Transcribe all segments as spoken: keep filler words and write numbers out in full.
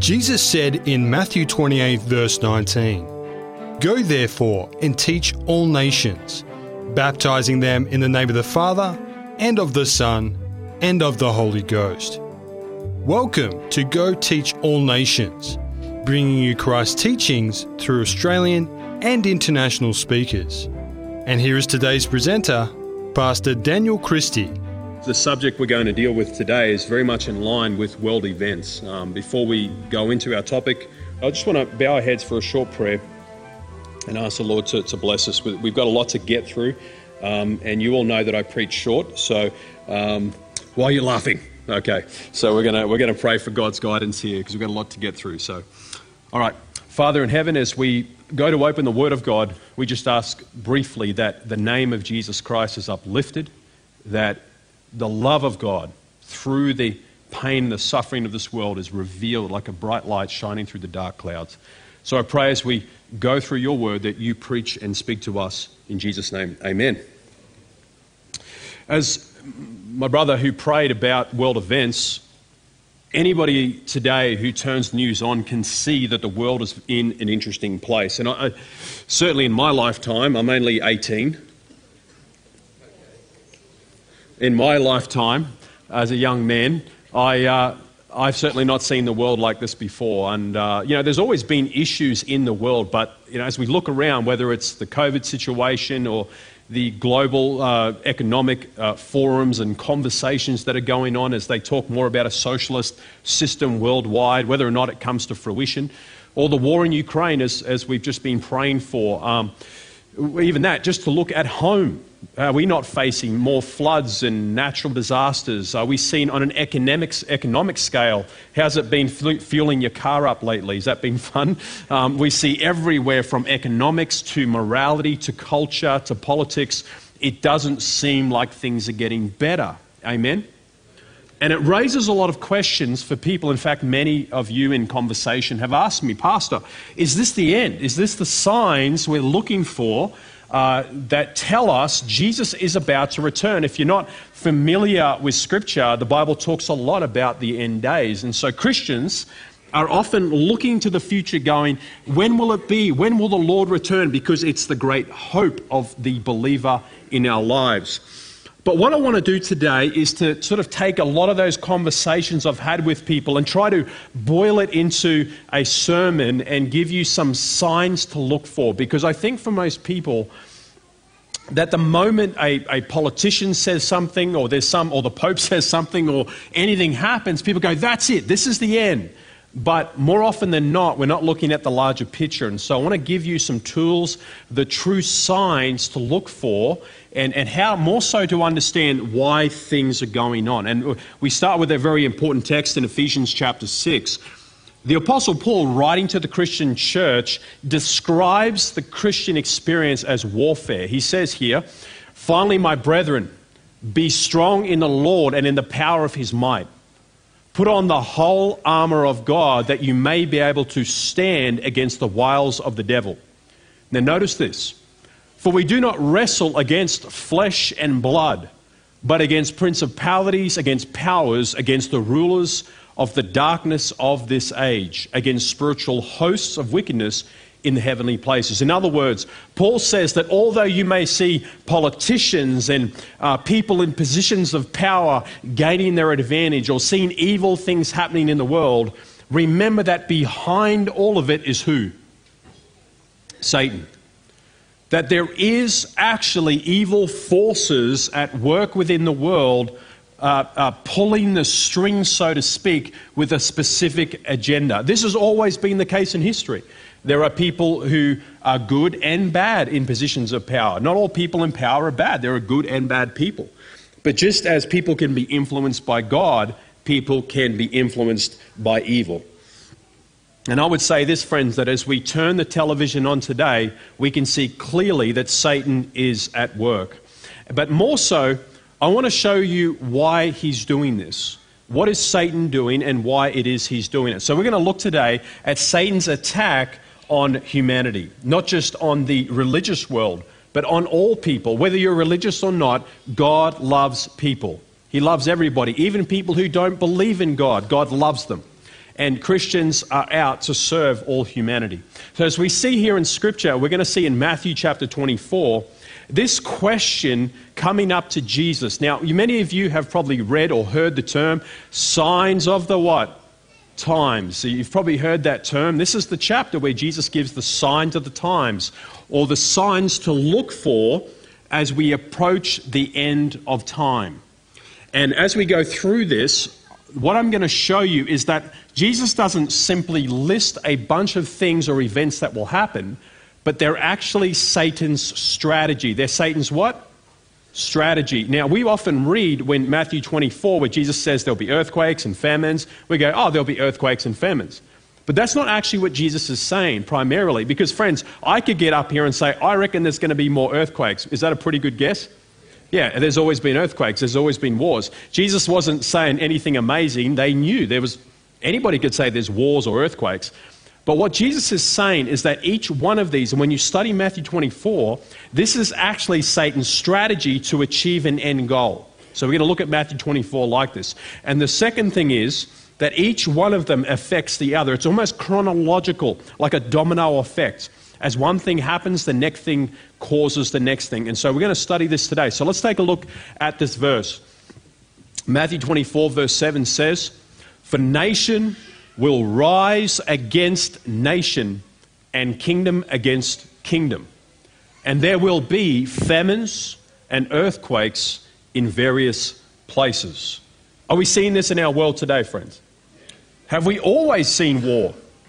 Jesus said in Matthew twenty-eight, verse nineteen, "Go therefore and teach all nations, baptizing them in the name of the Father, and of the Son, and of the Holy Ghost." Welcome to Go Teach All Nations, bringing you Christ's teachings through Australian and international speakers. And here is today's presenter, Pastor Daniel Christie. The subject we're going to deal with today is very much in line with world events. Um, before we go into our topic, I just want to bow our heads for a short prayer and ask the Lord to, to bless us. We've got a lot to get through, um, and you all know that I preach short, so um, why are you laughing? Okay, so we're gonna we're gonna pray for God's guidance here because we've got a lot to get through. So, all right, Father in heaven, as we go to open the Word of God, we just ask briefly that the name of Jesus Christ is uplifted, that the love of God through the pain and the suffering of this world is revealed like a bright light shining through the dark clouds. So I pray as we go through your word that you preach and speak to us in Jesus' name. Amen. As my brother who prayed about world events, anybody today who turns the news on can see that the world is in an interesting place. And I, I, certainly in my lifetime, I'm only eighteen. In my lifetime, as a young man, I, uh, I've certainly not seen the world like this before. And, uh, you know, there's always been issues in the world, but, you know, as we look around, whether it's the COVID situation or the global uh, economic uh, forums and conversations that are going on as they talk more about a socialist system worldwide, whether or not it comes to fruition, or the war in Ukraine, as, as we've just been praying for, um, even that, just to look at home. Are we not facing more floods and natural disasters? Are we seeing on an economic, economic scale? How's it been fueling your car up lately? Has that been fun? Um, we see everywhere from economics to morality to culture to politics. It doesn't seem like things are getting better. Amen? And it raises a lot of questions for people. In fact, many of you in conversation have asked me, Pastor, is this the end? Is this the signs we're looking for Uh, that tell us Jesus is about to return? If you're not familiar with Scripture, the Bible talks a lot about the end days. And so Christians are often looking to the future going, when will it be? When will the Lord return? Because it's the great hope of the believer in our lives. But what I want to do today is to sort of take a lot of those conversations I've had with people and try to boil it into a sermon and give you some signs to look for. Because I think for most people, that the moment a, a politician says something, or there's some, or the Pope says something, or anything happens, people go, that's it, this is the end. But more often than not, we're not looking at the larger picture. And so I want to give you some tools, the true signs to look for, and, and how more so to understand why things are going on. And we start with a very important text in Ephesians chapter six. The Apostle Paul, writing to the Christian church, describes the Christian experience as warfare. He says here, "Finally, my brethren, be strong in the Lord and in the power of his might. Put on the whole armor of God that you may be able to stand against the wiles of the devil." Now notice this. "For we do not wrestle against flesh and blood, but against principalities, against powers, against the rulers of the darkness of this age, against spiritual hosts of wickedness in the heavenly places." In other words, Paul says that although you may see politicians and uh, people in positions of power gaining their advantage or seeing evil things happening in the world, remember that behind all of it is who? Satan. That there is actually evil forces at work within the world Uh, uh, pulling the strings, so to speak, with a specific agenda. This has always been the case in history. There are people who are good and bad in positions of power. Not all people in power are bad. There are good and bad people. But just as people can be influenced by God, people can be influenced by evil. And I would say this, friends, that as we turn the television on today, we can see clearly that Satan is at work. But more so, I want to show you why he's doing this. What is Satan doing and why it is he's doing it? So we're going to look today at Satan's attack on humanity, not just on the religious world, but on all people. Whether you're religious or not, God loves people. He loves everybody, even people who don't believe in God. God loves them. and Christians are out to serve all humanity. So as we see here in Scripture, we're going to see in Matthew chapter twenty-four, this question coming up to Jesus. Now, many of you have probably read or heard the term signs of the what? Times. So you've probably heard that term. This is the chapter where Jesus gives the signs of the times, or the signs to look for as we approach the end of time. And as we go through this, what I'm going to show you is that Jesus doesn't simply list a bunch of things or events that will happen, but they're actually Satan's strategy. They're Satan's what? Strategy. Now, we often read when Matthew twenty-four, where Jesus says there'll be earthquakes and famines, we go, oh, there'll be earthquakes and famines. But that's not actually what Jesus is saying primarily, because friends, I could get up here and say, I reckon there's going to be more earthquakes. Is that a pretty good guess? Yeah, there's always been earthquakes, there's always been wars. Jesus wasn't saying anything amazing. They knew there was, anybody could say there's wars or earthquakes. But what Jesus is saying is that each one of these, and when you study Matthew twenty-four, this is actually Satan's strategy to achieve an end goal. So we're going to look at Matthew twenty-four like this. And the second thing is that each one of them affects the other. It's almost chronological, like a domino effect. As one thing happens, the next thing causes the next thing. And so we're going to study this today. So let's take a look at this verse. Matthew twenty-four verse seven says, "For nation will rise against nation, and kingdom against kingdom. And there will be famines and earthquakes in various places." Are we seeing this in our world today, friends? Have we always seen war?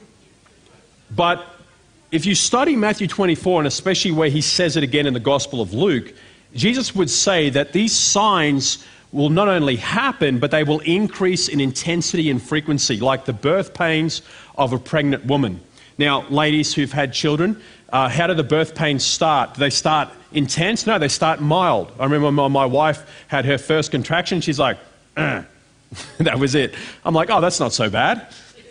But if you study Matthew twenty-four, and especially where he says it again in the Gospel of Luke, Jesus would say that these signs will not only happen, but they will increase in intensity and frequency, like the birth pains of a pregnant woman. Now, ladies who've had children, uh, how do the birth pains start? Do they start intense? No, they start mild. I remember when my wife had her first contraction, she's like, uh. That was it. I'm like, oh, that's not so bad.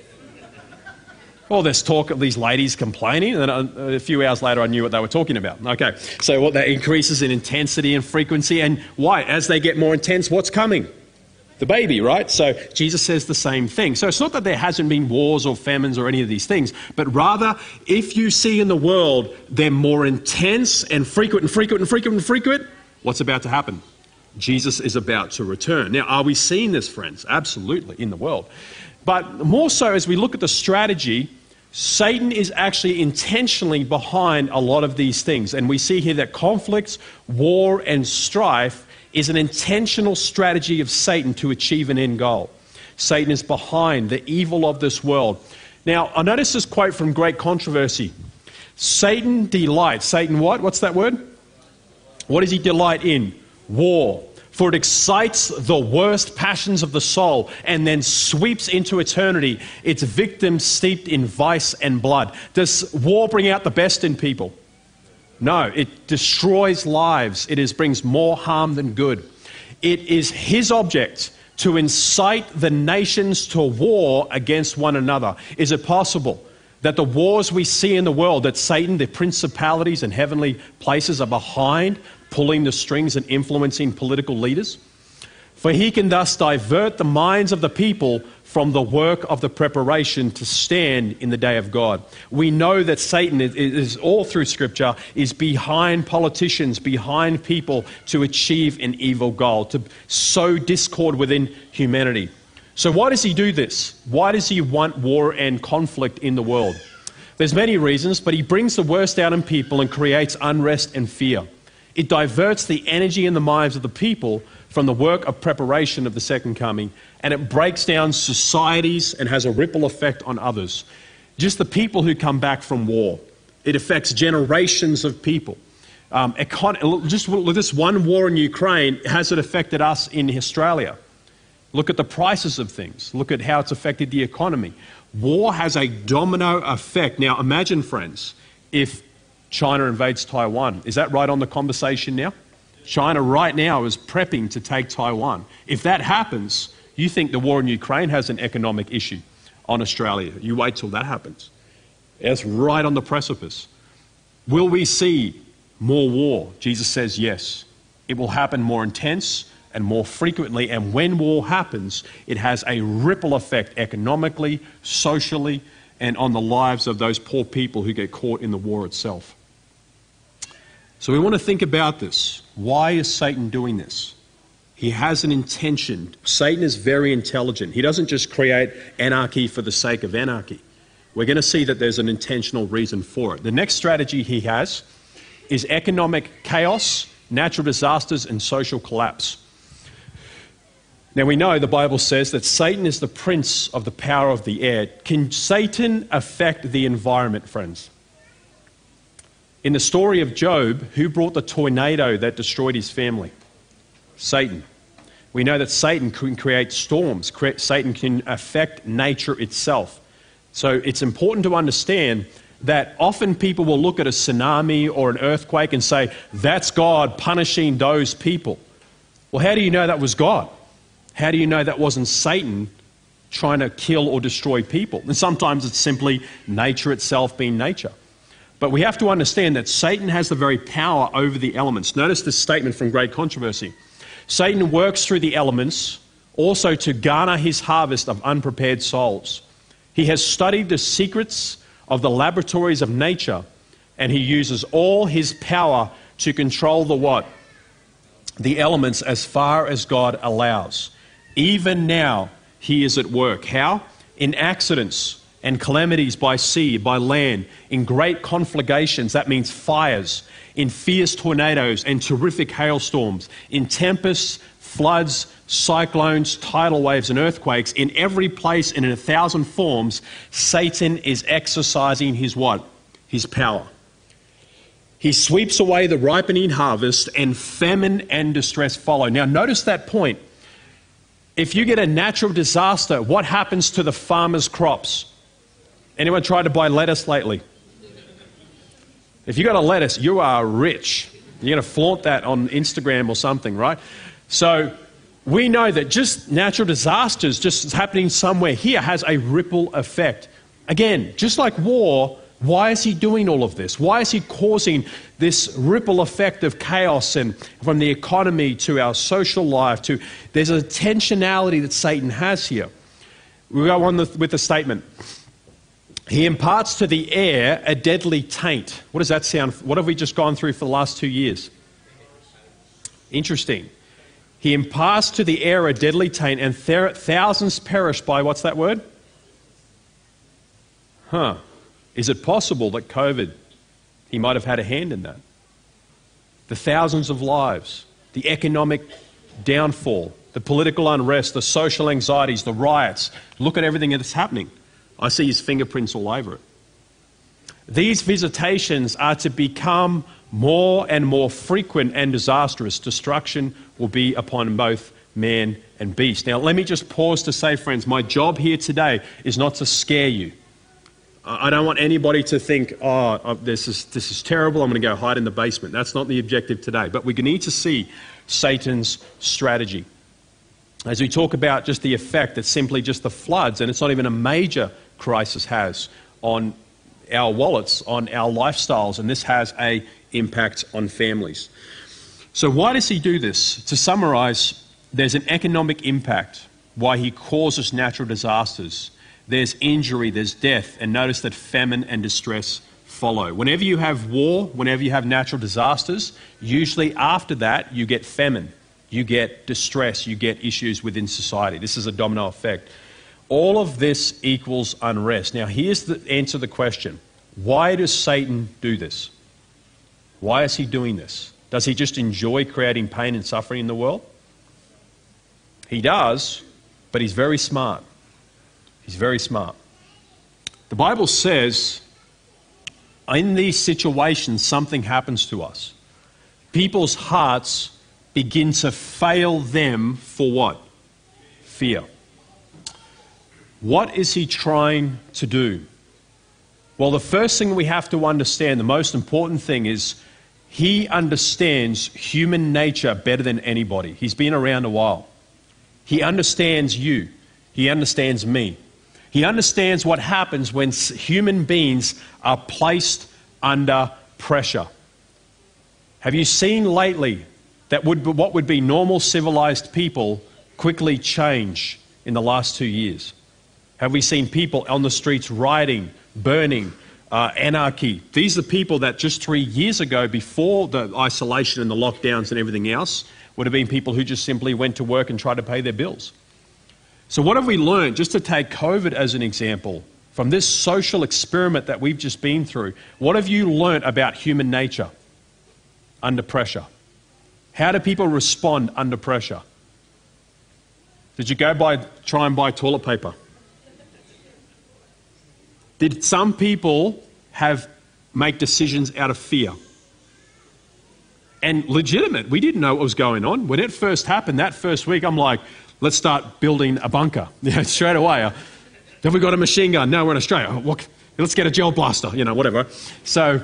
Well, there's talk of these ladies complaining, and then a few hours later I knew what they were talking about. Okay, so what that increases in intensity and frequency, and why? As they get more intense, what's coming? The baby, right? So Jesus says the same thing. So it's not that there hasn't been wars or famines or any of these things, but rather, if you see in the world they're more intense and frequent and frequent and frequent and frequent, what's about to happen? Jesus is about to return. Now, are we seeing this, friends? Absolutely, in the world. But more so, as we look at the strategy, Satan is actually intentionally behind a lot of these things. And we see here that conflicts, war, and strife is an intentional strategy of Satan to achieve an end goal. Satan is behind the evil of this world. Now, I notice this quote from Great Controversy. Satan delights. Satan what? What's that word? What does he delight in? War. For it excites the worst passions of the soul and then sweeps into eternity its victims steeped in vice and blood. Does war bring out the best in people? No, it destroys lives. It is, brings more harm than good. It is his object to incite the nations to war against one another. Is it possible that the wars we see in the world, that Satan, the principalities and heavenly places are behind, pulling the strings and influencing political leaders? For he can thus divert the minds of the people from the work of the preparation to stand in the day of God. We know that Satan is, is all through Scripture, is behind politicians, behind people to achieve an evil goal, to sow discord within humanity. So why does he do this? Why does he want war and conflict in the world? There's many reasons, but he brings the worst out in people and creates unrest and fear. It diverts the energy in the minds of the people from the work of preparation of the second coming, and it breaks down societies and has a ripple effect on others. Just the people who come back from war. It affects generations of people. Um, econ- just this one war in Ukraine, has it affected us in Australia? Look at the prices of things. Look at how it's affected the economy. War has a domino effect. Now imagine, friends, if China invades Taiwan. Is that right on the conversation now? China right now is prepping to take Taiwan. If that happens, you think the war in Ukraine has an economic issue on Australia. You wait till that happens. It's right on the precipice. Will we see more war? Jesus says yes. It will happen more intense and more frequently. And when war happens, it has a ripple effect economically, socially, and on the lives of those poor people who get caught in the war itself. So we want to think about this. Why is Satan doing this? He has an intention. Satan is very intelligent. He doesn't just create anarchy for the sake of anarchy. We're going to see that there's an intentional reason for it. The next strategy he has is economic chaos, natural disasters, and social collapse. Now we know the Bible says that Satan is the prince of the power of the air. Can Satan affect the environment, friends? In the story of Job, who brought the tornado that destroyed his family? Satan. We know that Satan can create storms. Satan can affect nature itself. So it's important to understand that often people will look at a tsunami or an earthquake and say, that's God punishing those people. Well, how do you know that was God? How do you know that wasn't Satan trying to kill or destroy people? And sometimes it's simply nature itself being nature. But we have to understand that Satan has the very power over the elements. Notice this statement from Great Controversy. Satan works through the elements also to garner his harvest of unprepared souls. He has studied the secrets of the laboratories of nature, and he uses all his power to control the what? The elements as far as God allows. Even now, he is at work. How? In accidents and calamities by sea, by land, in great conflagrations, that means fires, in fierce tornadoes and terrific hailstorms, in tempests, floods, cyclones, tidal waves and earthquakes, in every place and in a thousand forms, Satan is exercising his what? His power. He sweeps away the ripening harvest, and famine and distress follow. Now notice that point. If you get a natural disaster, what happens to the farmer's crops? Anyone tried to buy lettuce lately? If you got a lettuce, you are rich. You're going to flaunt that on Instagram or something, right? So we know that just natural disasters, just happening somewhere here, has a ripple effect. Again, just like war, why is he doing all of this? Why is he causing this ripple effect of chaos, and from the economy to our social life to, there's a tensionality that Satan has here. We go on the, with the statement. He imparts to the air a deadly taint. What does that sound? What have we just gone through for the last two years? Interesting. He imparts to the air a deadly taint, and th- thousands perish by, what's that word? Huh. Is it possible that COVID, he might have had a hand in that? The thousands of lives, the economic downfall, the political unrest, the social anxieties, the riots. Look at everything that's happening. I see his fingerprints all over it. These visitations are to become more and more frequent and disastrous. Destruction will be upon both man and beast. Now, let me just pause to say, friends, my job here today is not to scare you. I don't want anybody to think, oh, this is, this is terrible, I'm going to go hide in the basement. That's not the objective today. But we need to see Satan's strategy. As we talk about just the effect that simply just the floods, and it's not even a major crisis, has on our wallets, on our lifestyles, and this has an impact on families. So why does he do this? To summarize, there's an economic impact, why he causes natural disasters. There's injury, there's death, and notice that famine and distress follow. Whenever you have war, whenever you have natural disasters, usually after that you get famine, you get distress, you get issues within society. This is a domino effect. All of this equals unrest. Now here's the answer to the question. Why does Satan do this? Why is he doing this? Does he just enjoy creating pain and suffering in the world? He does, but he's very smart. He's very smart. The Bible says in these situations something happens to us. People's hearts begin to fail them for what? Fear. What is he trying to do? Well, the first thing we have to understand, the most important thing, is he understands human nature better than anybody. He's been around a while. He understands you. He understands me. He understands what happens when human beings are placed under pressure. Have you seen lately that would what would be normal civilized people quickly change in the last two years? Have we seen people on the streets rioting, burning, uh, anarchy? These are people that just three years ago, before the isolation and the lockdowns and everything else, would have been people who just simply went to work and tried to pay their bills. So what have we learned, just to take COVID as an example, from this social experiment that we've just been through? What have you learnt about human nature under pressure? How do people respond under pressure? Did you go buy, try and buy toilet paper? Did some people have make decisions out of fear? And legitimate. We didn't know what was going on. When it first happened, that first week, I'm like, let's start building a bunker. You know, straight away. Uh, have we got a machine gun? No, we're in Australia. What, let's get a gel blaster, you know, whatever. So,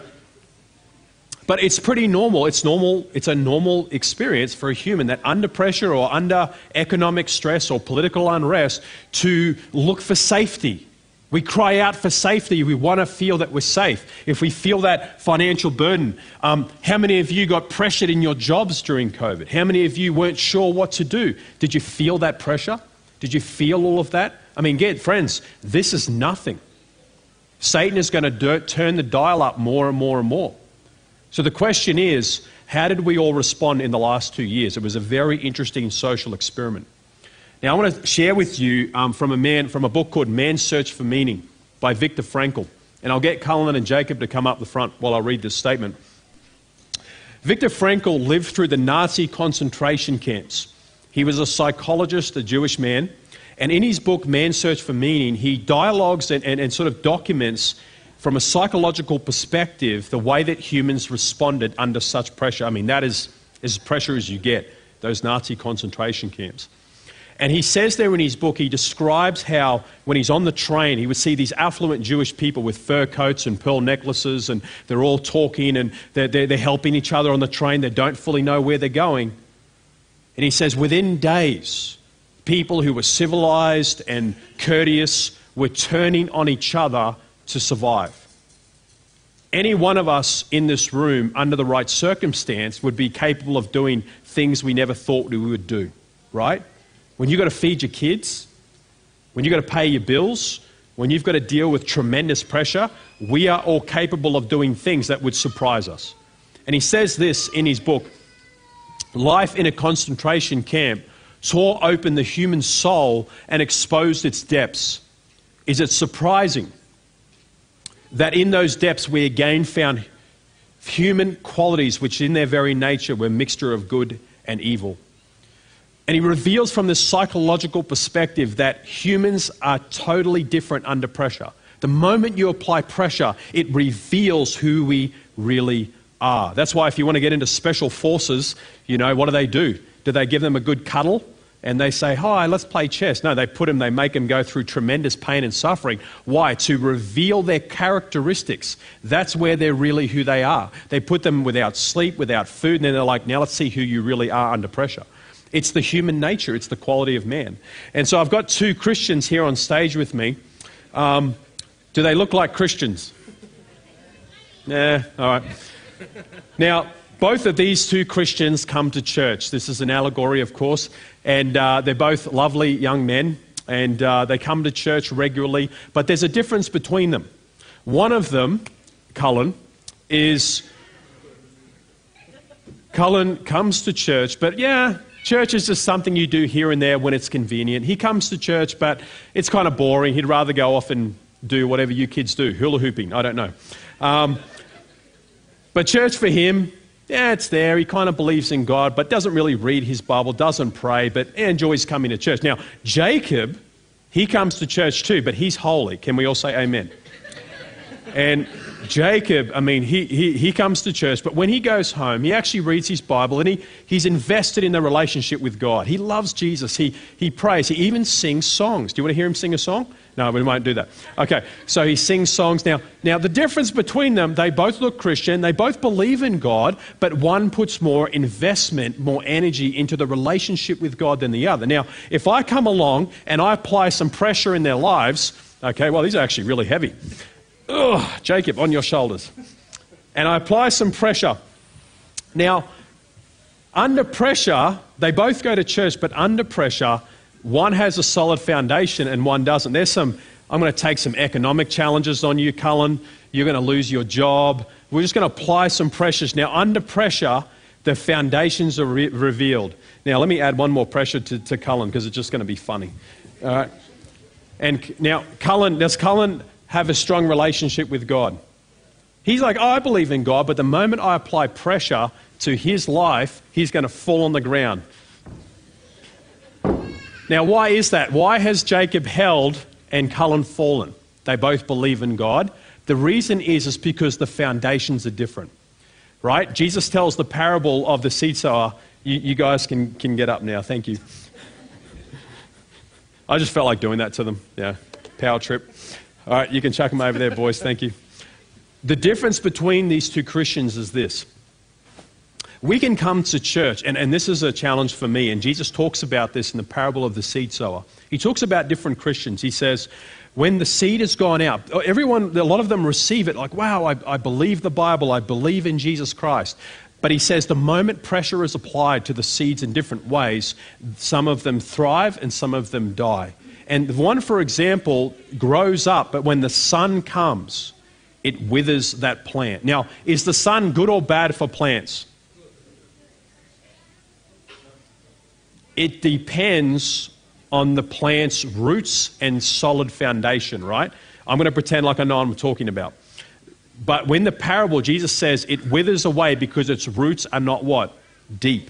but it's pretty normal. It's normal. It's a normal experience for a human that under pressure or under economic stress or political unrest to look for safety. We cry out for safety. We want to feel that we're safe. If we feel that financial burden, um, how many of you got pressured in your jobs during COVID? How many of you weren't sure what to do? Did you feel that pressure? Did you feel all of that? I mean, get friends, this is nothing. Satan is going to turn the dial up more and more and more. So the question is, how did we all respond in the last two years? It was a very interesting social experiment. Now, I want to share with you um, from a man from a book called Man's Search for Meaning by Viktor Frankl. And I'll get Cullen and Jacob to come up the front while I read this statement. Viktor Frankl lived through the Nazi concentration camps. He was a psychologist, a Jewish man. And in his book, Man's Search for Meaning, he dialogues and, and, and sort of documents from a psychological perspective the way that humans responded under such pressure. I mean, that is as pressure as you get, those Nazi concentration camps. And he says there in his book, he describes how when he's on the train, he would see these affluent Jewish people with fur coats and pearl necklaces, and they're all talking and they're, they're, they're helping each other on the train. They don't fully know where they're going. And he says within days, people who were civilized and courteous were turning on each other to survive. Any one of us in this room, under the right circumstance, would be capable of doing things we never thought we would do, right? When you've got to feed your kids, when you've got to pay your bills, when you've got to deal with tremendous pressure, we are all capable of doing things that would surprise us. And he says this in his book, life in a concentration camp tore open the human soul and exposed its depths. Is it surprising that in those depths we again found human qualities which in their very nature were a mixture of good and evil? And he reveals from this psychological perspective that humans are totally different under pressure. The moment you apply pressure, it reveals who we really are. That's why if you want to get into special forces, you know, what do they do? Do they give them a good cuddle? And they say, hi, let's play chess. No, they put them, they make them go through tremendous pain and suffering. Why? To reveal their characteristics. That's where they're really who they are. They put them without sleep, without food, and then they're like, now let's see who you really are under pressure. It's the human nature. It's the quality of man. And so I've got two Christians here on stage with me. Um, do they look like Christians? Nah, all right. Now, both of these two Christians come to church. This is an allegory, of course. And uh, they're both lovely young men. And uh, they come to church regularly. But there's a difference between them. One of them, Cullen, is... Cullen comes to church, but yeah... Church is just something you do here and there when it's convenient. He comes to church, but it's kind of boring. He'd rather go off and do whatever you kids do, hula hooping, I don't know. Um, but church for him, yeah, it's there. He kind of believes in God, but doesn't really read his Bible, doesn't pray, but enjoys coming to church. Now, Jacob, he comes to church too, but he's holy. Can we all say amen? And Jacob, I mean, he, he, he comes to church, but when he goes home, he actually reads his Bible and he, he's invested in the relationship with God. He loves Jesus. He, he prays. He even sings songs. Do you want to hear him sing a song? No, we won't do that. Okay, so he sings songs. Now, now the difference between them, they both look Christian. They both believe in God, but one puts more investment, more energy into the relationship with God than the other. Now, if I come along and I apply some pressure in their lives, okay, well, these are actually really heavy. Ugh, Jacob, on your shoulders. And I apply some pressure. Now, Under pressure, they both go to church, but under pressure, one has a solid foundation and one doesn't. There's some, I'm going to take some economic challenges on you, Cullen. You're going to lose your job. We're just going to apply some pressures. Now, under pressure, the foundations are re- revealed. Now, let me add one more pressure to, to Cullen because it's just going to be funny. All right. And now, Cullen, does Cullen have a strong relationship with God? He's like, oh, I believe in God, but the moment I apply pressure to his life, he's going to fall on the ground. Now, why is that? Why has Jacob held and Cullen fallen? They both believe in God. The reason is, is because the foundations are different, right? Jesus tells the parable of the seed sower. You, you guys can, can get up now. Thank you. I just felt like doing that to them. Yeah, power trip. All right, you can chuck them over there, boys. Thank you. The difference between these two Christians is this. We can come to church, and, and this is a challenge for me, and Jesus talks about this in the parable of the seed sower. He talks about different Christians. He says, when the seed has gone out, everyone, a lot of them receive it like, wow, I, I believe the Bible, I believe in Jesus Christ. But he says the moment pressure is applied to the seeds in different ways, some of them thrive and some of them die. And one, for example, grows up, but when the sun comes, it withers that plant. Now, is the sun good or bad for plants? It depends on the plant's roots and solid foundation, right? I'm going to pretend like I know what I'm talking about. But when the parable, Jesus says it withers away because its roots are not what? Deep.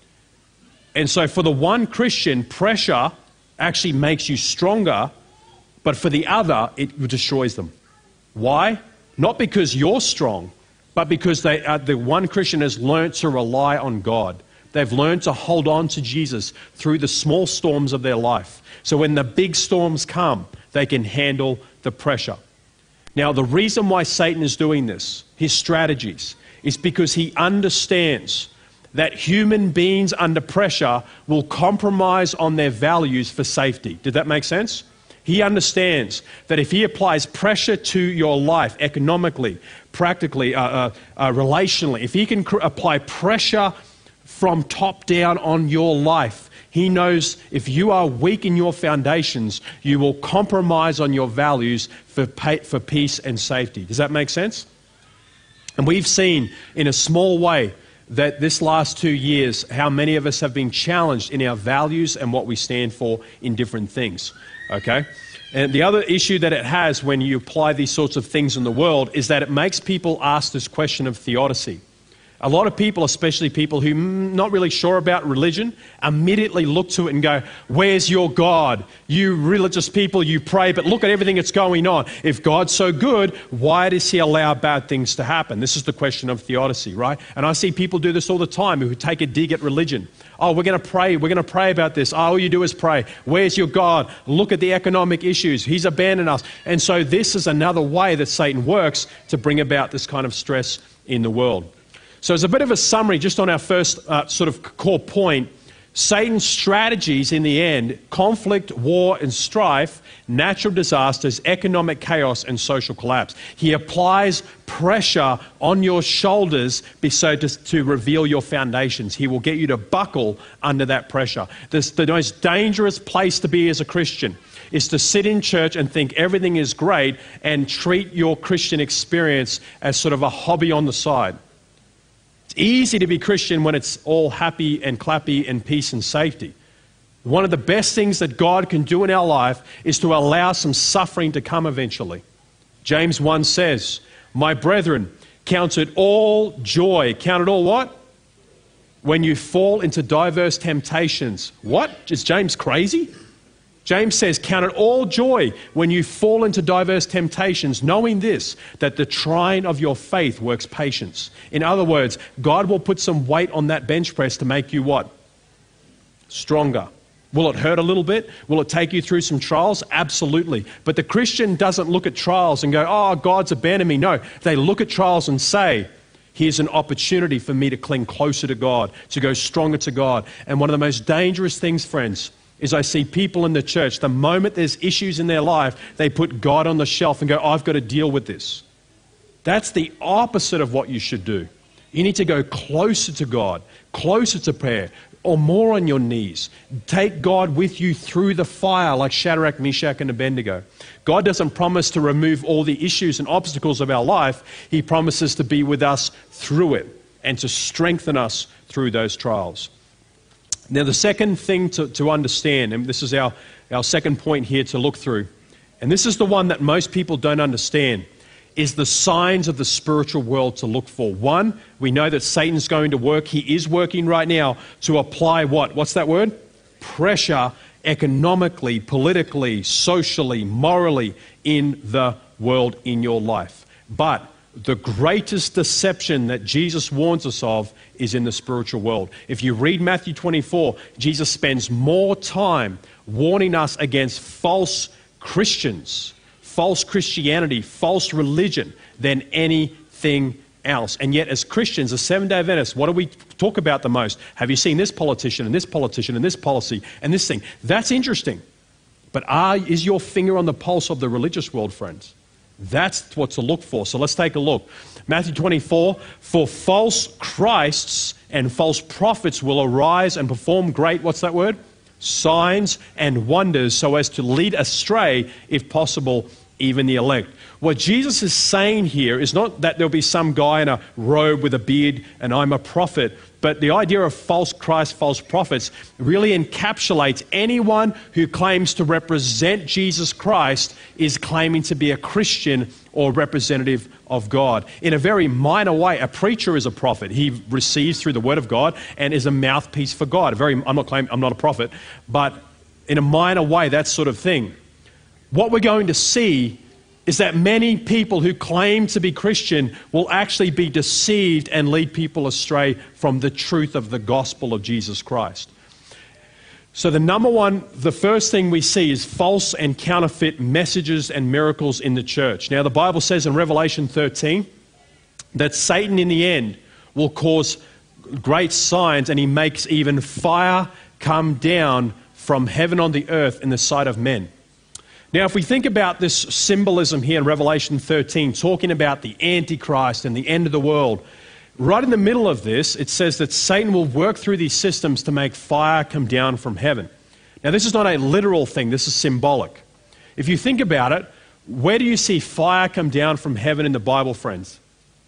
And so for the one Christian, pressure actually makes you stronger, but for the other, it destroys them. Why? Not because you're strong, but because they uh, the one Christian has learned to rely on God. They've learned to hold on to Jesus through the small storms of their life. So when the big storms come, they can handle the pressure. Now, the reason why Satan is doing this, his strategies, is because he understands that human beings under pressure will compromise on their values for safety. Did that make sense? He understands that if he applies pressure to your life economically, practically, uh, uh, uh, relationally, if he can cr- apply pressure from top down on your life, he knows if you are weak in your foundations, you will compromise on your values for pay, for peace and safety. Does that make sense? And we've seen in a small way that this last two years, how many of us have been challenged in our values and what we stand for in different things. Okay? And the other issue that it has when you apply these sorts of things in the world is that it makes people ask this question of theodicy. A lot of people, especially people who are not really sure about religion, immediately look to it and go, where's your God? You religious people, you pray, but look at everything that's going on. If God's so good, why does he allow bad things to happen? This is the question of theodicy, right? And I see people do this all the time who take a dig at religion. Oh, we're going to pray. We're going to pray about this. Oh, all you do is pray. Where's your God? Look at the economic issues. He's abandoned us. And so this is another way that Satan works to bring about this kind of stress in the world. So as a bit of a summary, just on our first uh, sort of core point, Satan's strategies in the end, conflict, war and strife, natural disasters, economic chaos and social collapse. He applies pressure on your shoulders so to, to reveal your foundations. He will get you to buckle under that pressure. This, the most dangerous place to be as a Christian is to sit in church and think everything is great and treat your Christian experience as sort of a hobby on the side. It's easy to be Christian when it's all happy and clappy and peace and safety. One of the best things that God can do in our life is to allow some suffering to come eventually. James one says, my brethren, count it all joy. Count it all what? When you fall into diverse temptations. What? Is James crazy? James says, count it all joy when you fall into diverse temptations, knowing this, that the trying of your faith works patience. In other words, God will put some weight on that bench press to make you what? Stronger. Will it hurt a little bit? Will it take you through some trials? Absolutely. But the Christian doesn't look at trials and go, oh, God's abandoned me. No, they look at trials and say, here's an opportunity for me to cling closer to God, to go stronger to God. And one of the most dangerous things, friends, is I see people in the church, the moment there's issues in their life, they put God on the shelf and go, I've got to deal with this. That's the opposite of what you should do. You need to go closer to God, closer to prayer, or more on your knees. Take God with you through the fire like Shadrach, Meshach, and Abednego. God doesn't promise to remove all the issues and obstacles of our life. He promises to be with us through it and to strengthen us through those trials. Now, the second thing to, to understand, and this is our, our second point here to look through, and this is the one that most people don't understand, is the signs of the spiritual world to look for. One, we know that Satan's going to work. He is working right now to apply what? What's that word? Pressure economically, politically, socially, morally in the world, in your life. But the greatest deception that Jesus warns us of is in the spiritual world. If you read Matthew twenty-four, Jesus spends more time warning us against false Christians, false Christianity, false religion than anything else. And yet as Christians, as Seventh-day Adventists, what do we talk about the most? Have you seen this politician and this politician and this policy and this thing? That's interesting. But are, is your finger on the pulse of the religious world, friends? That's what to look for. So let's take a look. Matthew twenty-four, for false Christs and false prophets will arise and perform great, what's that word? Signs and wonders, so as to lead astray, if possible, even the elect. What Jesus is saying here is not that there'll be some guy in a robe with a beard and I'm a prophet, but the idea of false Christ, false prophets really encapsulates anyone who claims to represent Jesus Christ is claiming to be a Christian or representative of God. In a very minor way, a preacher is a prophet. He receives through the word of God and is a mouthpiece for God. A very, I'm not claiming, I'm not a prophet, but in a minor way, that sort of thing. What we're going to see is that many people who claim to be Christian will actually be deceived and lead people astray from the truth of the gospel of Jesus Christ. So the number one, the first thing we see is false and counterfeit messages and miracles in the church. Now the Bible says in Revelation thirteen that Satan in the end will cause great signs, and he makes even fire come down from heaven on the earth in the sight of men. Now, if we think about this symbolism here in Revelation thirteen, talking about the Antichrist and the end of the world, right in the middle of this, it says that Satan will work through these systems to make fire come down from heaven. Now, this is not a literal thing. This is symbolic. If you think about it, where do you see fire come down from heaven in the Bible, friends?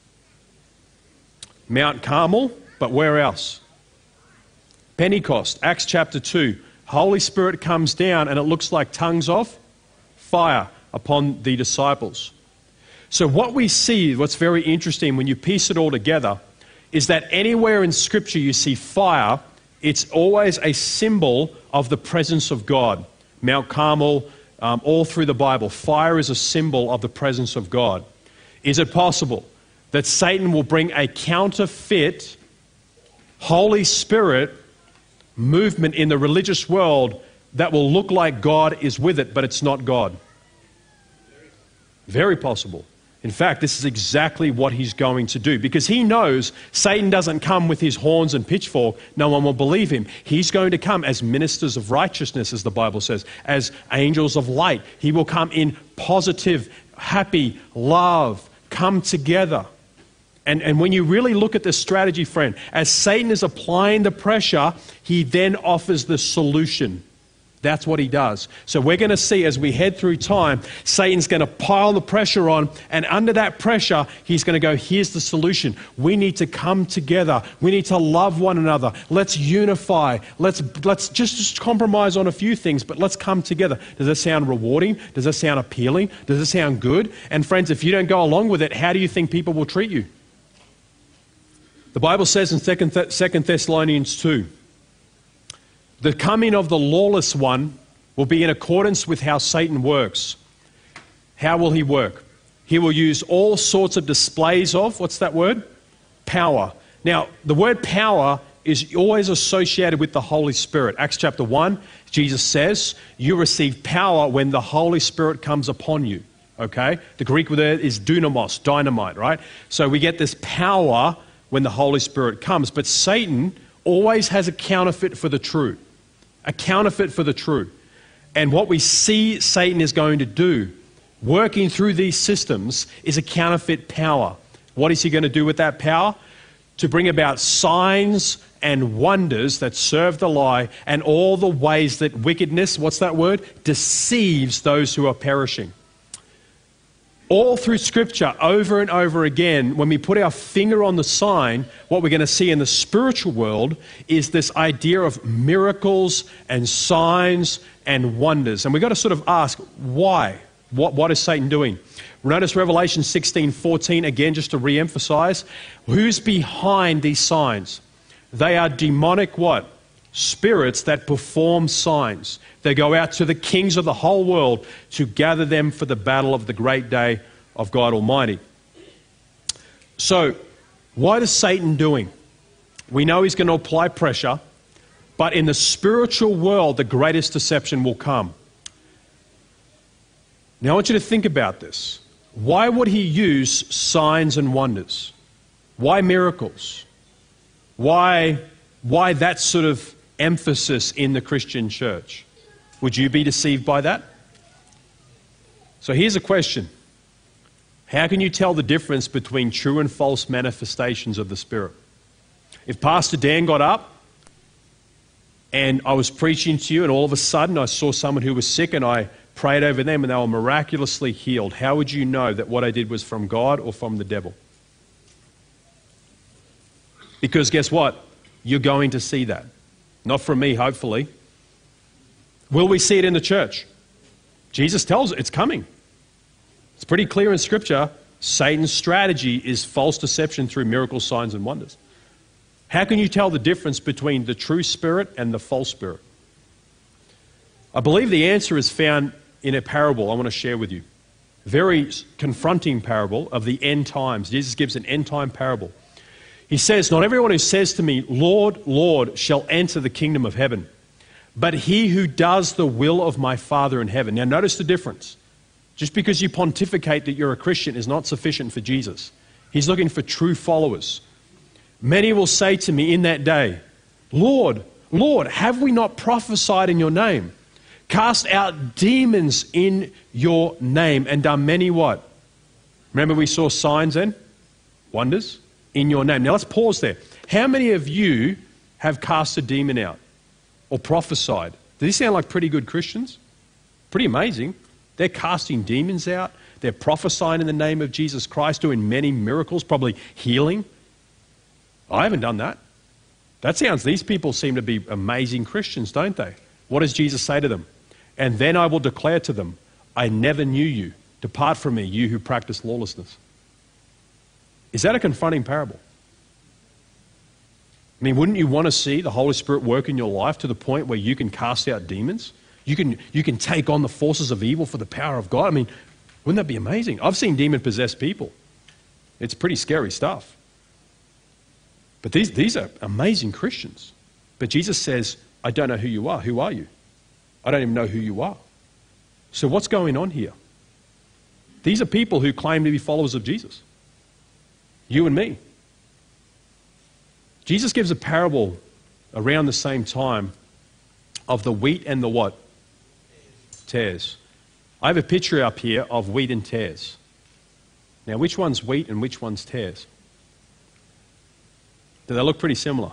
Mount Carmel, but where else? Pentecost, Acts chapter two. Holy Spirit comes down and it looks like tongues of fire upon the disciples. So what we see, what's very interesting when you piece it all together, is that anywhere in Scripture you see fire, it's always a symbol of the presence of God. Mount Carmel, um, all through the Bible, fire is a symbol of the presence of God. Is it possible that Satan will bring a counterfeit Holy Spirit movement in the religious world that will look like God is with it, but it's not God? Very possible. In fact, this is exactly what he's going to do, because he knows Satan doesn't come with his horns and pitchfork. No one will believe him. He's going to come as ministers of righteousness, as the Bible says, as angels of light. He will come in positive, happy, love, come together. And, and when you really look at this strategy, friend, as Satan is applying the pressure, he then offers the solution. That's what he does. So we're going to see as we head through time, Satan's going to pile the pressure on, and under that pressure, he's going to go, here's the solution. We need to come together. We need to love one another. Let's unify. Let's, let's just, just compromise on a few things, but let's come together. Does that sound rewarding? Does that sound appealing? Does it sound good? And friends, if you don't go along with it, how do you think people will treat you? The Bible says in Second Thessalonians two, the coming of the lawless one will be in accordance with how Satan works. How will he work? He will use all sorts of displays of, what's that word? Power. Now, the word power is always associated with the Holy Spirit. Acts chapter one, Jesus says, you receive power when the Holy Spirit comes upon you. Okay? The Greek word is dunamos, dynamite, right? So we get this power when the Holy Spirit comes. But Satan always has a counterfeit for the true. A counterfeit for the true. And what we see Satan is going to do, working through these systems, is a counterfeit power. What is he going to do with that power? to bring about signs and wonders that serve the lie, and all the ways that wickedness, what's that word? Deceives those who are perishing. All through Scripture, over and over again, when we put our finger on the sign, what we're going to see in the spiritual world is this idea of miracles and signs and wonders. And we've got to sort of ask, why? What, what is Satan doing? Notice Revelation sixteen fourteen, again, just to re-emphasize. Who's behind these signs? They are demonic what? Spirits that perform signs. They go out to the kings of the whole world to gather them for the battle of the great day of God Almighty. So, what is Satan doing? We know he's going to apply pressure, but in the spiritual world, the greatest deception will come. Now, I want you to think about this. Why would he use signs and wonders? Why miracles? Why, why that sort of emphasis in the Christian church? Would you be deceived by that? So here's a question. How can you tell the difference between true and false manifestations of the Spirit? If Pastor Dan got up and I was preaching to you and all of a sudden I saw someone who was sick and I prayed over them and they were miraculously healed, how would you know that what I did was from God or from the devil? Because guess what? You're going to see that. Not from me, hopefully. Will we see it in the church? Jesus tells it, it's coming. It's pretty clear in Scripture. Satan's strategy is false deception through miracles, signs, and wonders. How can you tell the difference between the true spirit and the false spirit? I believe the answer is found in a parable I want to share with you. Very confronting parable of the end times. Jesus gives an end time parable. He says, not everyone who says to me, Lord, Lord, shall enter the kingdom of heaven, but he who does the will of my Father in heaven. Now notice the difference. Just because you pontificate that you're a Christian is not sufficient for Jesus. He's looking for true followers. Many will say to me in that day, Lord, Lord, have we not prophesied in your name? Cast out demons in your name and done many what? Remember we saw signs and wonders in your name. Now let's pause there. How many of you have cast a demon out or prophesied? Do these sound like pretty good Christians? Pretty amazing. They're casting demons out. They're prophesying in the name of Jesus Christ, doing many miracles, probably healing. I haven't done that. That sounds, these people seem to be amazing Christians, don't they? What does Jesus say to them? And then I will declare to them, I never knew you. Depart from me, you who practice lawlessness. Is that a confronting parable? I mean, wouldn't you want to see the Holy Spirit work in your life to the point where you can cast out demons? You can, you can take on the forces of evil for the power of God? I mean, wouldn't that be amazing? I've seen demon-possessed people. It's pretty scary stuff. But these, these are amazing Christians. But Jesus says, I don't know who you are. Who are you? I don't even know who you are. So what's going on here? These are people who claim to be followers of Jesus. You and me. Jesus gives a parable around the same time of the wheat and the what? Tares. I have a picture up here of wheat and tares. Now, which one's wheat and which one's tares? Do they look pretty similar?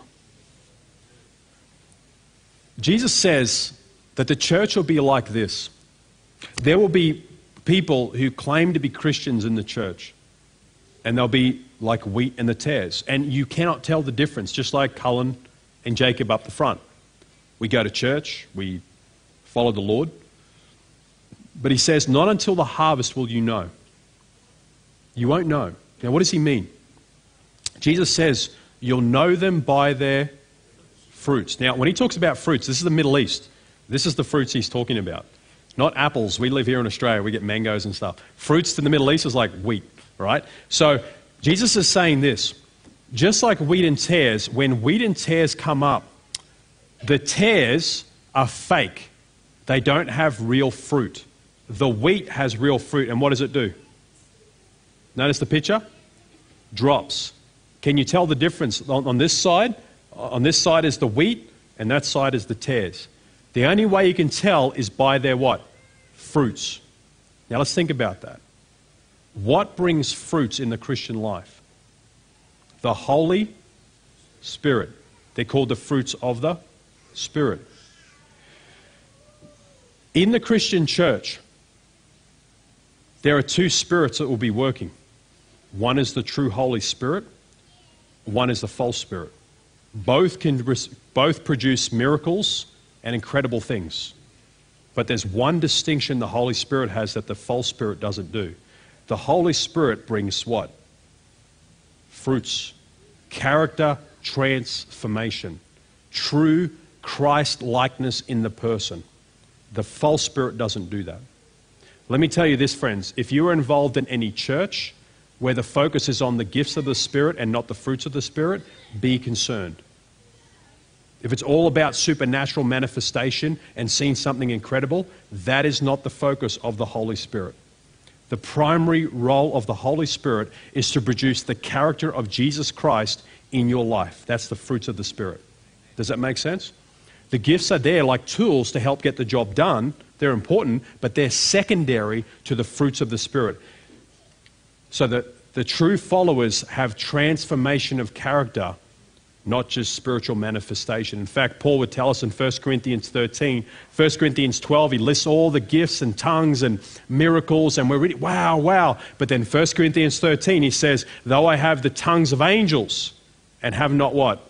Jesus says that the church will be like this. There will be people who claim to be Christians in the church, and they'll be like wheat and the tares. And you cannot tell the difference, just like Cullen and Jacob up the front. We go to church, we follow the Lord. But he says, not until the harvest will you know. You won't know. Now, what does he mean? Jesus says, you'll know them by their fruits. Now, when he talks about fruits, this is the Middle East. This is the fruits he's talking about. Not apples. We live here in Australia. We get mangoes and stuff. Fruits in the Middle East is like wheat, right? So Jesus is saying this. Just like wheat and tares, when wheat and tares come up, the tares are fake. They don't have real fruit. The wheat has real fruit. And what does it do? Notice the picture? Drops. Can you tell the difference on, on this side? On this side is the wheat, and that side is the tares. The only way you can tell is by their what? Fruits. Now let's think about that. What brings fruits in the Christian life? The Holy Spirit. They're called the fruits of the Spirit. In the Christian church, there are two spirits that will be working. One is the true Holy Spirit. One is the false spirit. Both can both produce miracles and incredible things. But there's one distinction the Holy Spirit has that the false spirit doesn't do. The Holy Spirit brings what? Fruits. Character transformation. True Christ-likeness in the person. The false spirit doesn't do that. Let me tell you this, friends. If you are involved in any church where the focus is on the gifts of the Spirit and not the fruits of the Spirit, be concerned. If it's all about supernatural manifestation and seeing something incredible, that is not the focus of the Holy Spirit. The primary role of the Holy Spirit is to produce the character of Jesus Christ in your life. That's the fruits of the Spirit. Does that make sense? The gifts are there like tools to help get the job done. They're important, but they're secondary to the fruits of the Spirit. So that the true followers have transformation of character, not just spiritual manifestation. In fact, Paul would tell us in First Corinthians thirteen, First Corinthians twelve, he lists all the gifts and tongues and miracles, and we're reading, wow, wow. But then First Corinthians thirteen, he says, though I have the tongues of angels and have not what?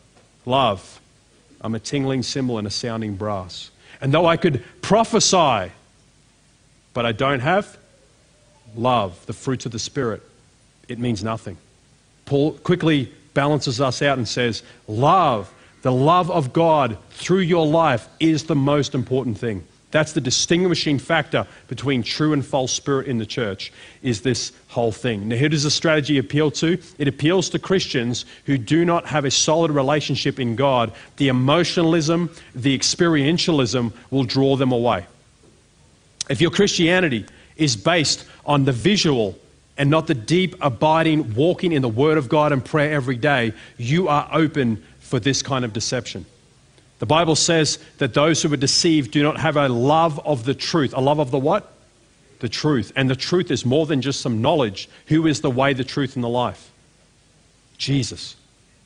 Love. I'm a tingling cymbal and a sounding brass. And though I could prophesy, but I don't have love, the fruits of the Spirit, it means nothing. Paul quickly balances us out and says, love, the love of God through your life is the most important thing. That's the distinguishing factor between true and false spirit in the church, is this whole thing. Now, who does the strategy appeal to? It appeals to Christians who do not have a solid relationship in God. The emotionalism, the experientialism will draw them away. If your Christianity is based on the visual and not the deep, abiding, walking in the Word of God and prayer every day, you are open for this kind of deception. The Bible says that those who are deceived do not have a love of the truth. A love of the what? The truth. And the truth is more than just some knowledge. Who is the way, the truth, and the life? Jesus.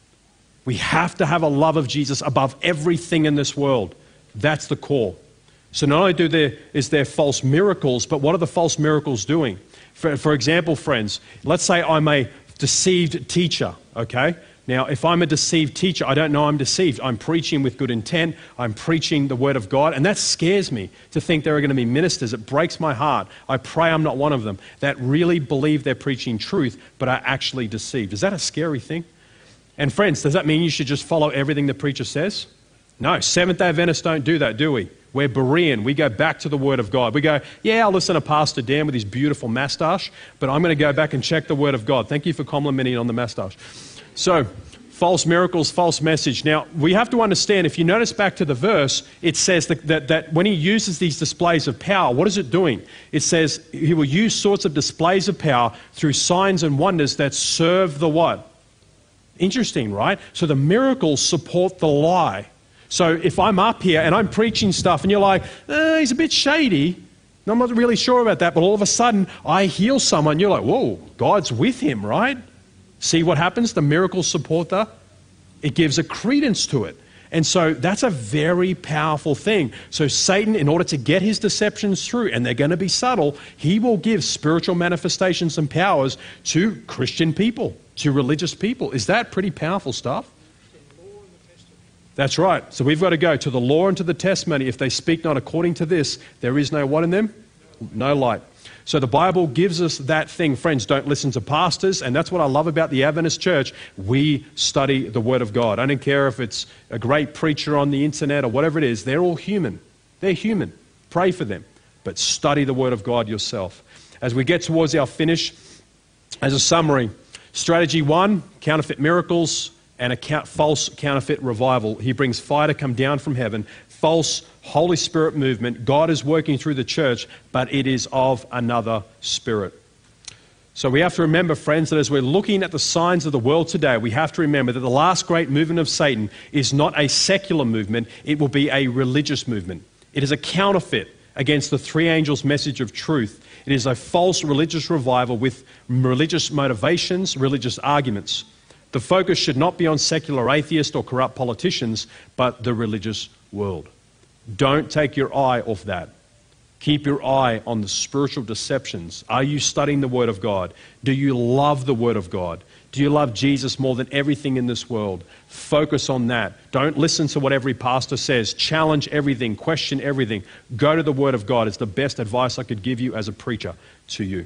We have to have a love of Jesus above everything in this world. That's the core. So not only do there, is there false miracles, but what are the false miracles doing? For, for example, friends, let's say I'm a deceived teacher, okay? Now, if I'm a deceived teacher, I don't know I'm deceived. I'm preaching with good intent. I'm preaching the Word of God, and that scares me to think there are going to be ministers. It breaks my heart. I pray I'm not one of them that really believe they're preaching truth, but are actually deceived. Is that a scary thing? And friends, does that mean you should just follow everything the preacher says? No, Seventh-day Adventists don't do that, do we? We're Berean. We go back to the Word of God. We go, yeah, I'll listen to Pastor Dan with his beautiful moustache, but I'm going to go back and check the Word of God. Thank you for complimenting on the moustache. So, false miracles, false message. Now, we have to understand, if you notice back to the verse, it says that, that, that when he uses these displays of power, what is it doing? It says he will use sorts of displays of power through signs and wonders that serve the what? Interesting, right? So the miracles support the lie. So if I'm up here and I'm preaching stuff and you're like, eh, he's a bit shady, and I'm not really sure about that, but all of a sudden I heal someone, you're like, whoa, God's with him, right? See what happens? The miracles support the, it gives a credence to it. And so that's a very powerful thing. So Satan, in order to get his deceptions through, and they're going to be subtle, he will give spiritual manifestations and powers to Christian people, to religious people. Is that pretty powerful stuff? That's right. So we've got to go to the law and to the testimony. If they speak not according to this, there is no what in them? No light. So the Bible gives us that thing. Friends, don't listen to pastors. And that's what I love about the Adventist church. We study the Word of God. I don't care if it's a great preacher on the internet or whatever it is. They're all human. They're human. Pray for them. But study the Word of God yourself. As we get towards our finish, as a summary, strategy one, counterfeit miracles and a count, false counterfeit revival. He brings fire to come down from heaven. False Holy Spirit movement. God is working through the church, but it is of another spirit. So we have to remember, friends, that as we're looking at the signs of the world today, we have to remember that the last great movement of Satan is not a secular movement. It will be a religious movement. It is a counterfeit against the three angels' message of truth. It is a false religious revival with religious motivations, religious arguments. The focus should not be on secular atheists or corrupt politicians, but the religious world. Don't take your eye off that. Keep your eye on the spiritual deceptions. Are you studying the Word of God? Do you love the Word of God? Do you love Jesus more than everything in this world? Focus on that. Don't listen to what every pastor says. Challenge everything. Question everything. Go to the Word of God. It's the best advice I could give you as a preacher to you.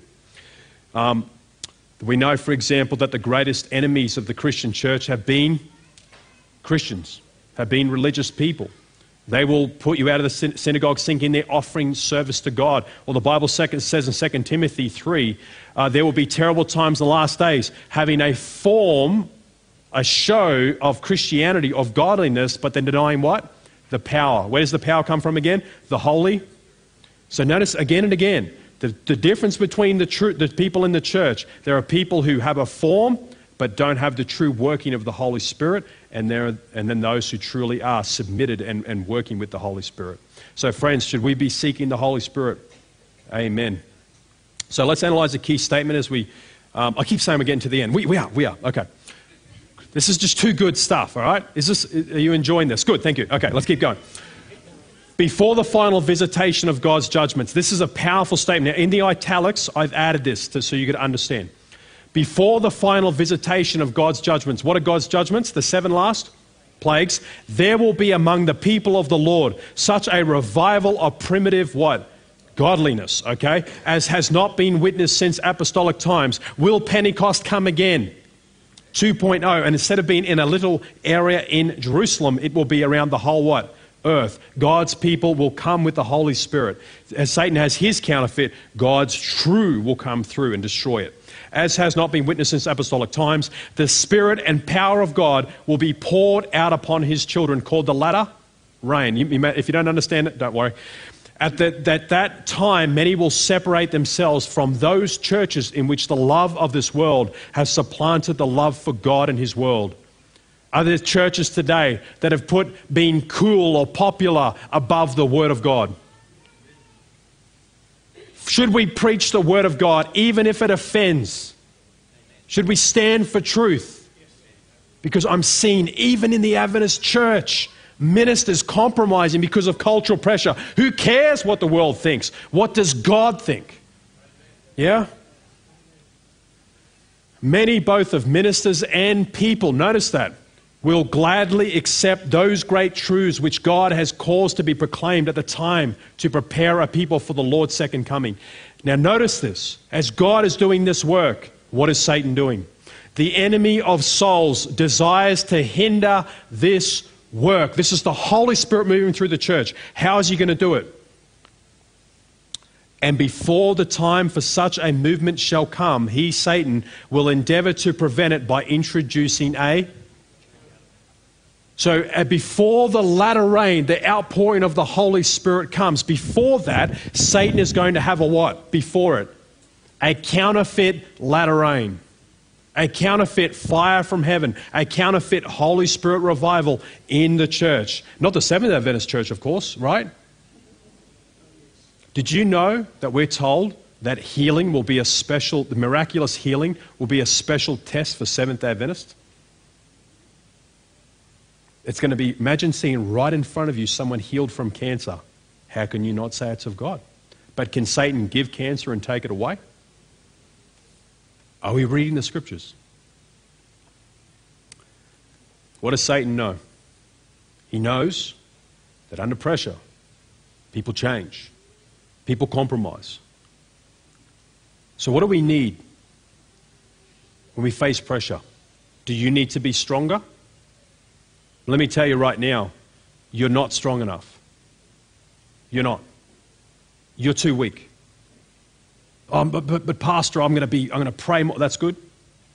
Um, we know, for example, that the greatest enemies of the Christian church have been Christians, have been religious people. They will put you out of the synagogue thinking they're offering service to God. Well, the Bible says in Second Timothy three, uh, there will be terrible times in the last days, having a form, a show of Christianity, of godliness, but then denying what? The power. Where does the power come from again? The Holy. So notice again and again, the, the difference between the, true, the people in the church. There are people who have a form, but don't have the true working of the Holy Spirit, and there are, and then those who truly are submitted and, and working with the Holy Spirit. So friends, should we be seeking the Holy Spirit? Amen. So let's analyze the key statement as we, um, I keep saying we're getting to the end. We, we are, we are, okay. This is just too good stuff, all right? Is this, are you enjoying this? Good, thank you. Okay, let's keep going. Before the final visitation of God's judgments. This is a powerful statement. Now, in the italics, I've added this to, so you could understand. Before the final visitation of God's judgments. What are God's judgments? The seven last plagues. There will be among the people of the Lord such a revival of primitive what? Godliness, okay? As has not been witnessed since apostolic times. Will Pentecost come again? two point oh. And instead of being in a little area in Jerusalem, it will be around the whole what? Earth. God's people will come with the Holy Spirit. As Satan has his counterfeit, God's true will come through and destroy it. As has not been witnessed since apostolic times, the Spirit and power of God will be poured out upon his children, called the latter rain. You, you may, if you don't understand it, don't worry. At the, that, that time, many will separate themselves from those churches in which the love of this world has supplanted the love for God and his world. Are there churches today that have put being cool or popular above the Word of God? Should we preach the Word of God even if it offends? Should we stand for truth? Because I'm seeing even in the Adventist church, ministers compromising because of cultural pressure. Who cares what the world thinks? What does God think? Yeah? Many both of ministers and people, notice that, will gladly accept those great truths which God has caused to be proclaimed at the time to prepare a people for the Lord's second coming. Now notice this. As God is doing this work, what is Satan doing? The enemy of souls desires to hinder this work. This is the Holy Spirit moving through the church. How is he going to do it? And before the time for such a movement shall come, he, Satan, will endeavor to prevent it by introducing a So uh, before the latter rain, the outpouring of the Holy Spirit comes, before that, Satan is going to have a what? Before it? A counterfeit latter rain. A counterfeit fire from heaven. A counterfeit Holy Spirit revival in the church. Not the Seventh-day Adventist church, of course, right? Did you know that we're told that healing will be a special, the miraculous healing will be a special test for Seventh-day Adventists? It's going to be, imagine seeing right in front of you someone healed from cancer. How can you not say it's of God? But can Satan give cancer and take it away? Are we reading the scriptures? What does Satan know? He knows that under pressure, people change. People compromise. So what do we need when we face pressure? Do you need to be stronger? Let me tell you right now, you're not strong enough. You're not. You're too weak. Oh, but, but, but Pastor, I'm going to be, I'm going to pray more. That's good.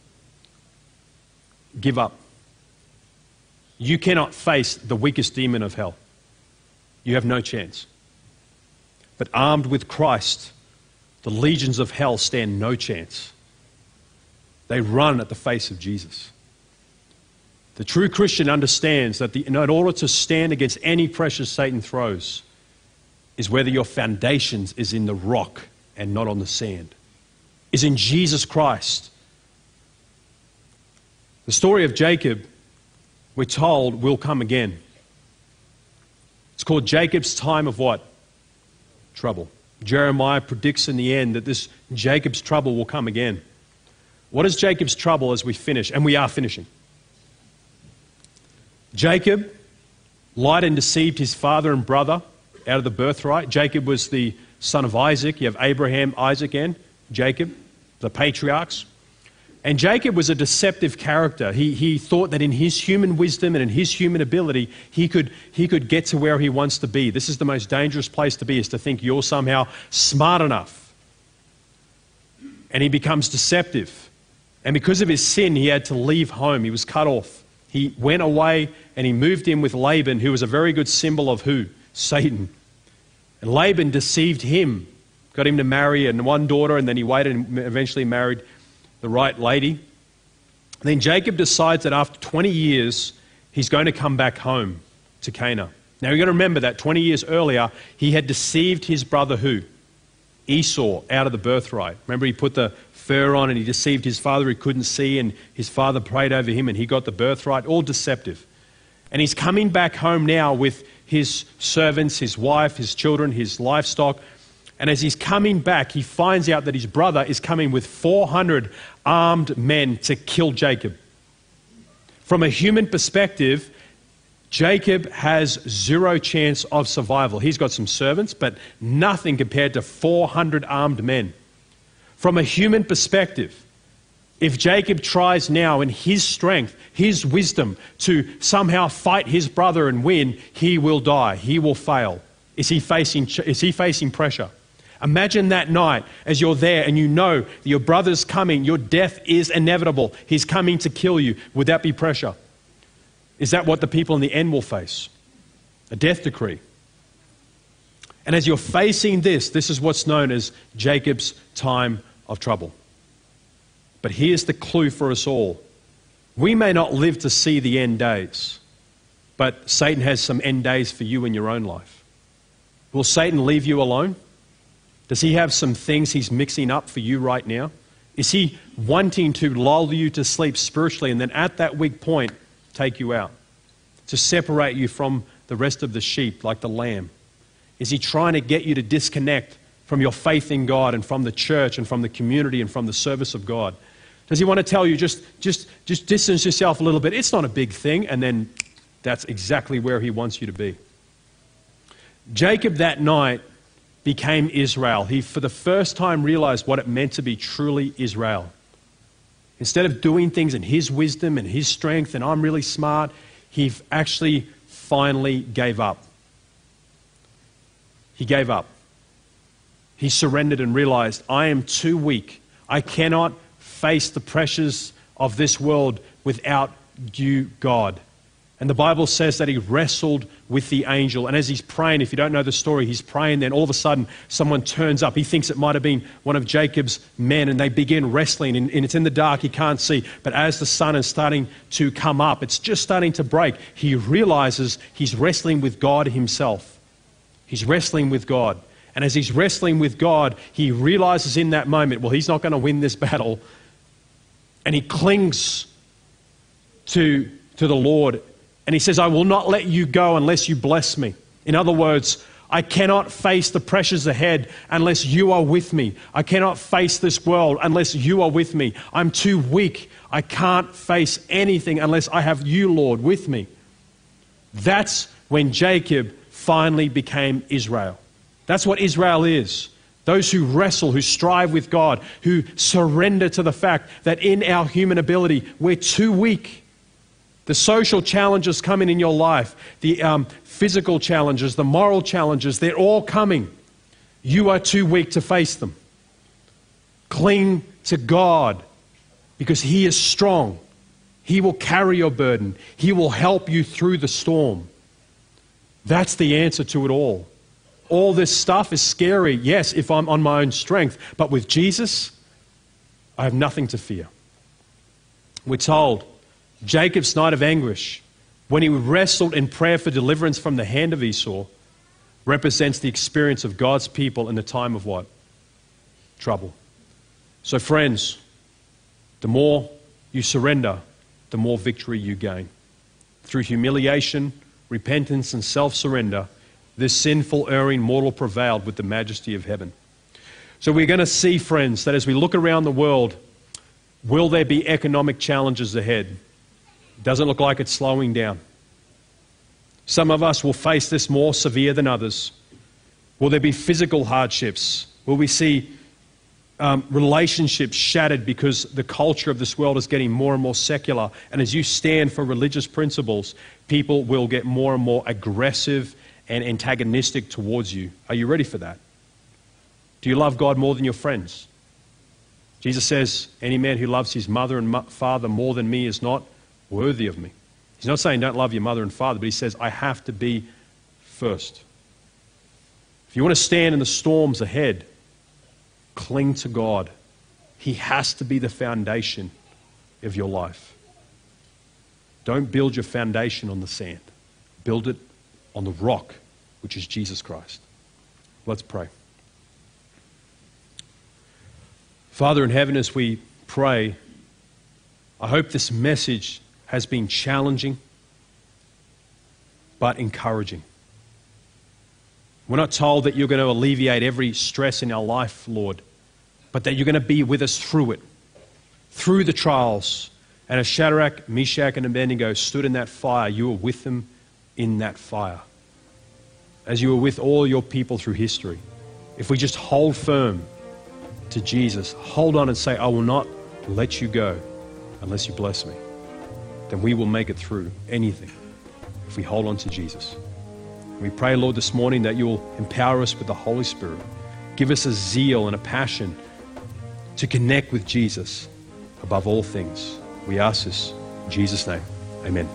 Give up. You cannot face the weakest demon of hell. You have no chance. But armed with Christ, the legions of hell stand no chance. They run at the face of Jesus. The true Christian understands that the, in order to stand against any pressure Satan throws is whether your foundations is in the rock and not on the sand, is in Jesus Christ. The story of Jacob, we're told, will come again. It's called Jacob's time of what? Trouble. Jeremiah predicts in the end that this Jacob's trouble will come again. What is Jacob's trouble as we finish? And we are finishing. Jacob lied and deceived his father and brother out of the birthright. Jacob was the son of Isaac. You have Abraham, Isaac, and Jacob, the patriarchs. And Jacob was a deceptive character. He, he thought that in his human wisdom and in his human ability, he could, he could get to where he wants to be. This is the most dangerous place to be, is to think you're somehow smart enough. And he becomes deceptive. And because of his sin, he had to leave home. He was cut off. He went away and he moved in with Laban, who was a very good symbol of who? Satan. And Laban deceived him, got him to marry and one daughter, and then he waited and eventually married the right lady. Then Jacob decides that after twenty years, he's going to come back home to Canaan. Now you've got to remember that twenty years earlier, he had deceived his brother who? Esau, out of the birthright. Remember, he put the fur on and he deceived his father. He couldn't see, and his father prayed over him and he got the birthright. All deceptive. And he's coming back home now with his servants, his wife, his children, his livestock. And as he's coming back, he finds out that his brother is coming with four hundred armed men to kill Jacob. From a human perspective, Jacob has zero chance of survival. He's got some servants, but nothing compared to four hundred armed men. From a human perspective, if Jacob tries now in his strength, his wisdom, to somehow fight his brother and win, he will die. He will fail. Is he facing, is he facing pressure? Imagine that night as you're there and you know that your brother's coming, your death is inevitable. He's coming to kill you. Would that be pressure? Is that what the people in the end will face? A death decree. And as you're facing this, this is what's known as Jacob's time of trouble. But here's the clue for us all. We may not live to see the end days, but Satan has some end days for you in your own life. Will Satan leave you alone? Does he have some things he's mixing up for you right now? Is he wanting to lull you to sleep spiritually and then at that weak point take you out? To separate you from the rest of the sheep like the lamb? Is he trying to get you to disconnect from your faith in God and from the church and from the community and from the service of God? Does he want to tell you just, just, just distance yourself a little bit? It's not a big thing, and then that's exactly where he wants you to be. Jacob that night became Israel. He, for the first time, realized what it meant to be truly Israel. Instead of doing things in his wisdom and his strength, and I'm really smart, he actually finally gave up. He gave up. He surrendered and realized, I am too weak. I cannot face the pressures of this world without you, God. And the Bible says that he wrestled with the angel. And as he's praying, if you don't know the story, he's praying, then all of a sudden someone turns up. He thinks it might have been one of Jacob's men, and they begin wrestling. And, and it's in the dark, he can't see. But as the sun is starting to come up, it's just starting to break, he realizes he's wrestling with God himself. He's wrestling with God. And as he's wrestling with God, he realizes in that moment, well, he's not going to win this battle. And he clings to, to the Lord. And he says, I will not let you go unless you bless me. In other words, I cannot face the pressures ahead unless you are with me. I cannot face this world unless you are with me. I'm too weak. I can't face anything unless I have you, Lord, with me. That's when Jacob finally became Israel. That's what Israel is. Those who wrestle, who strive with God, who surrender to the fact that in our human ability, we're too weak. The social challenges coming in your life, the um, physical challenges, the moral challenges, they're all coming. You are too weak to face them. Cling to God because He is strong. He will carry your burden. He will help you through the storm. That's the answer to it all. All this stuff is scary, yes, if I'm on my own strength. But with Jesus, I have nothing to fear. We're told Jacob's night of anguish, when he wrestled in prayer for deliverance from the hand of Esau, represents the experience of God's people in the time of what? Trouble. So friends, the more you surrender, the more victory you gain. Through humiliation, repentance, and self-surrender, this sinful, erring mortal prevailed with the majesty of heaven. So we're going to see, friends, that as we look around the world, will there be economic challenges ahead? It doesn't look like it's slowing down. Some of us will face this more severe than others. Will there be physical hardships? Will we see um, relationships shattered because the culture of this world is getting more and more secular? And as you stand for religious principles, people will get more and more aggressive and antagonistic towards you. Are you ready for that? Do you love God more than your friends? Jesus says, any man who loves his mother and mo- father more than me is not worthy of me. He's not saying don't love your mother and father, but he says, I have to be first. If you want to stand in the storms ahead, cling to God. He has to be the foundation of your life. Don't build your foundation on the sand. Build it on the rock, which is Jesus Christ. Let's pray. Father in heaven, as we pray, I hope this message has been challenging but encouraging. We're not told that you're going to alleviate every stress in our life, Lord, but that you're going to be with us through it, through the trials. And as Shadrach, Meshach, and Abednego stood in that fire, you were with them in that fire, as you were with all your people through history. If we just hold firm to Jesus, hold on and say, I will not let you go unless you bless me, then we will make it through anything if we hold on to Jesus. We pray, Lord, this morning that you will empower us with the Holy Spirit. Give us a zeal and a passion to connect with Jesus above all things. We ask this in Jesus' name. Amen.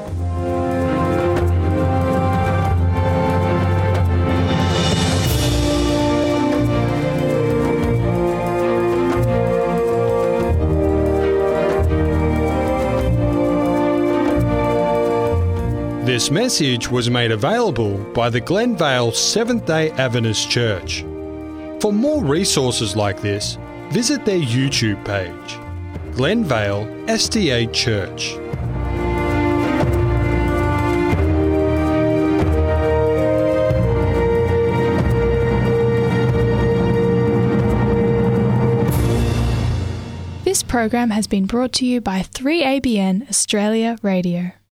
This message was made available by the Glenvale Seventh-day Adventist Church. For more resources like this, visit their YouTube page, Glenvale S D A Church. This program has been brought to you by three A B N Australia Radio.